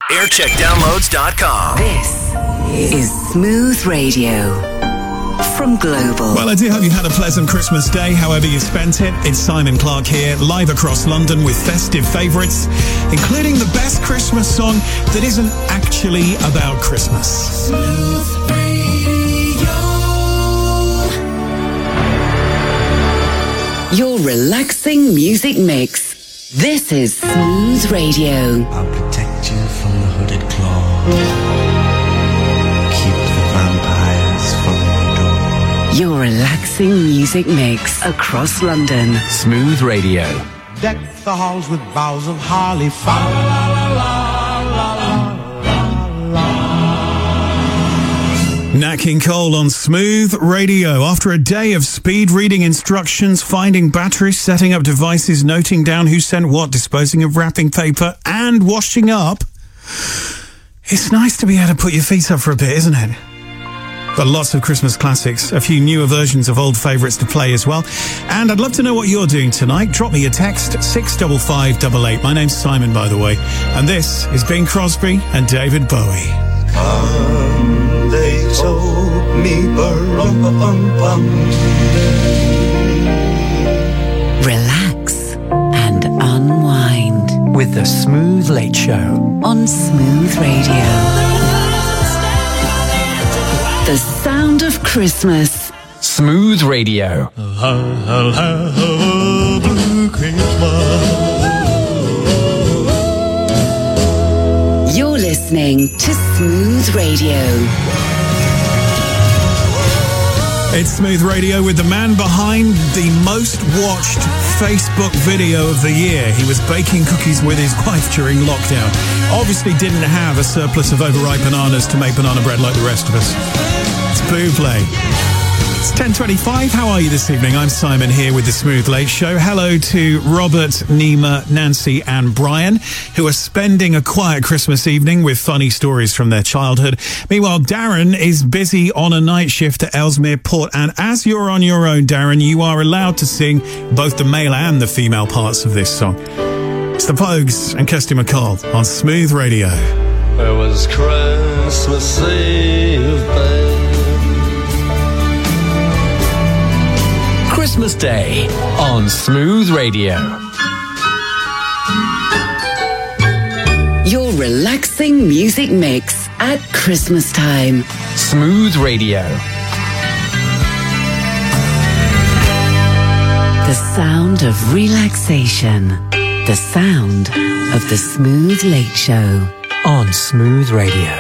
aircheckdownloads.com. This is Smooth Radio from Global. Well, I do hope you had a pleasant Christmas day, however you spent it. It's Simon Clark here, live across London with festive favourites, including the best Christmas song that isn't actually about Christmas. Smooth Radio. Your relaxing music mix. This is Smooth Radio. I'll protect you from the hooded claw. Keep the vampires from your door. Your relaxing music mix across London. Smooth Radio. Deck the halls with boughs of holly. Fa la la la la la la. Nat King Cole on Smooth Radio. After a day of speed reading instructions, finding batteries, setting up devices, noting down who sent what, disposing of wrapping paper, and washing up, it's nice to be able to put your feet up for a bit, isn't it? Got lots of Christmas classics, a few newer versions of old favourites to play as well. And I'd love to know what you're doing tonight. Drop me a text, 65588. My name's Simon, by the way. And this is Bing Crosby and David Bowie. They told me Relax and unwind With the Smooth Late Show. on Smooth Radio. The sound of Christmas. Smooth Radio. I'll have a blue Christmas. You're listening to Smooth Radio. It's Smooth Radio with the man behind the most watched Facebook video of the year. He was baking cookies with his wife during lockdown. Obviously didn't have a surplus of overripe bananas to make banana bread like the rest of us. It's Buble. It's 10:25. How are you this evening? I'm Simon here with the Smooth Late Show. Hello to Robert, Nima, Nancy and Brian, who are spending a quiet Christmas evening with funny stories from their childhood. Meanwhile, Darren is busy on a night shift at Ellesmere Port. And as you're on your own, Darren, you are allowed to sing both the male and the female parts of this song. It's the Pogues and Kirsty MacColl on Smooth Radio. It was Christmas Eve, babe. Christmas Day on Smooth Radio. Your relaxing music mix at Christmas time. Smooth Radio. The sound of relaxation. The sound of the Smooth Late Show. On Smooth Radio.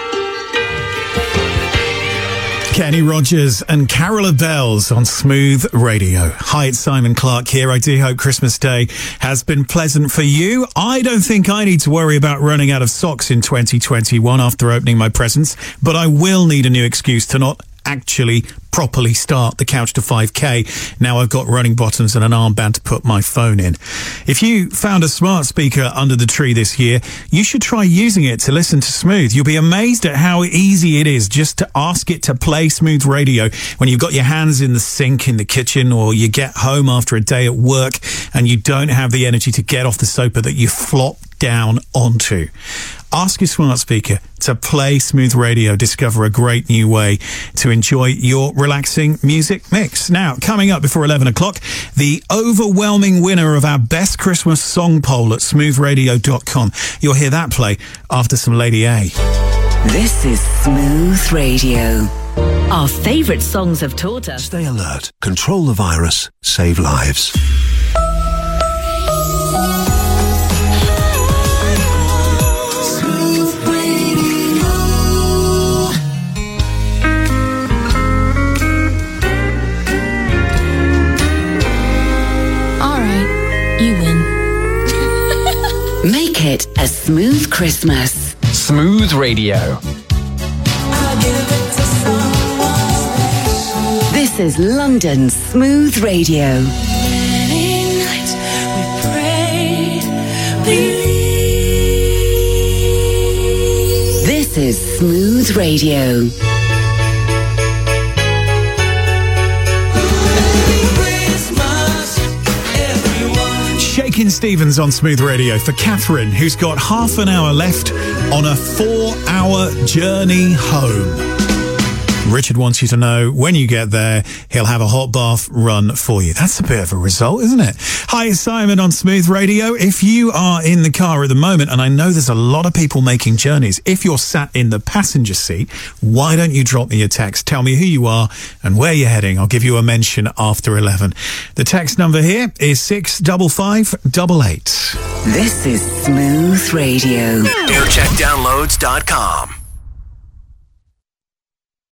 Kenny Rogers and Carol of Bells on Smooth Radio. Hi, it's Simon Clark here. I do hope Christmas Day has been pleasant for you. I don't think I need to worry about running out of socks in 2021 after opening my presents, but I will need a new excuse to not actually properly start the Couch to 5K. Now I've got running bottoms and an armband to put my phone in. If you found a smart speaker under the tree this year, you should try using it to listen to Smooth. You'll be amazed at how easy it is just to ask it to play Smooth Radio when you've got your hands in the sink in the kitchen, or you get home after a day at work and you don't have the energy to get off the sofa that you flop down onto. Ask your smart speaker to play Smooth Radio. Discover a great new way to enjoy your relaxing music mix. Now, coming up before 11 o'clock, the overwhelming winner of our best Christmas song poll at smoothradio.com. You'll hear that play after some Lady A. This is Smooth Radio. Our favourite songs have taught us. Stay alert. Control the virus. Save lives. Make it a smooth Christmas. Smooth Radio. This is London's Smooth Radio. This is Smooth Radio. Shakin' Stevens on Smooth Radio for Catherine, who's got half an hour left on a 4-hour journey home. Richard wants you to know when you get there, he'll have a hot bath run for you. That's a bit of a result, isn't it? Hi, it's Simon on Smooth Radio. If you are in the car at the moment, and I know there's a lot of people making journeys, if you're sat in the passenger seat, why don't you drop me a text? Tell me who you are and where you're heading. I'll give you a mention after 11. The text number here is 65588. This is Smooth Radio. Aircheckdownloads.com.